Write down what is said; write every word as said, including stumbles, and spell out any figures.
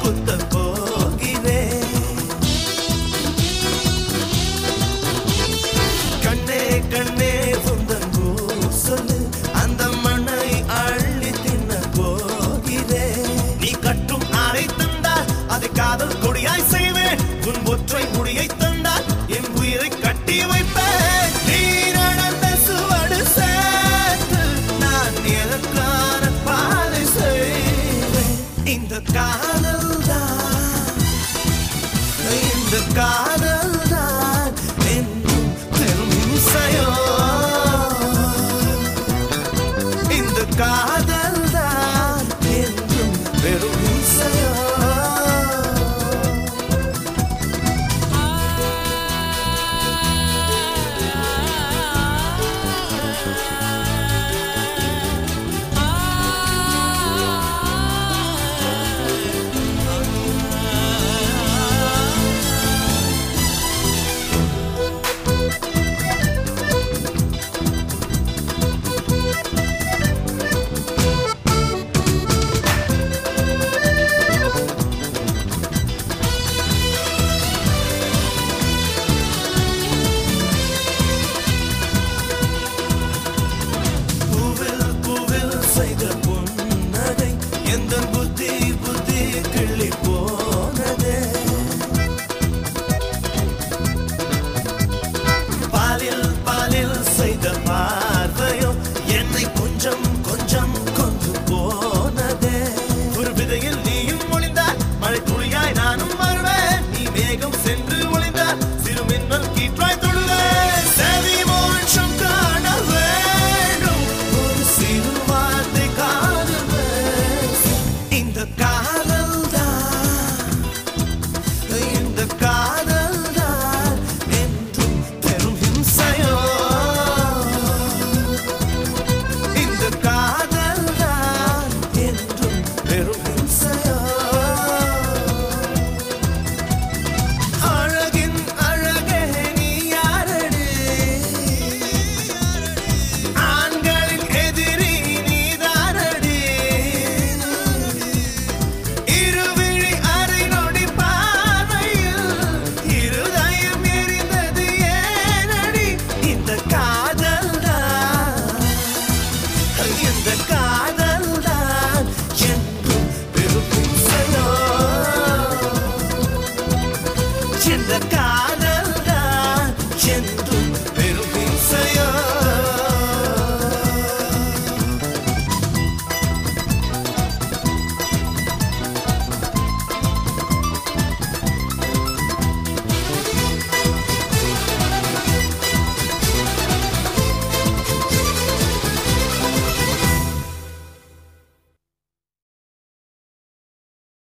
குத்த போகிறேன். கண்ணே கண்ணே உந்தன் சொல்லு அந்த மண்ணை அள்ளி தின்ன போகிறேன். நீ கட்டும் ஆரை தந்தால் அதை காதல் கொடியாய் செய்வேன். உன் ஒற்றை முடியை தந்தால் என் உயிரை கட்டி வைப்பேன். நீ நடந்த சுவடு சேர்த்து நான் எனக்கான பாதை செய்வேன். இந்த காதல் தான் இந்த காதல் தான் என்றும் பெரும் இம்சையோ. இந்த காதல் தான் என்றும் பெரும் இம்சையோ. இந்த காதல் தான்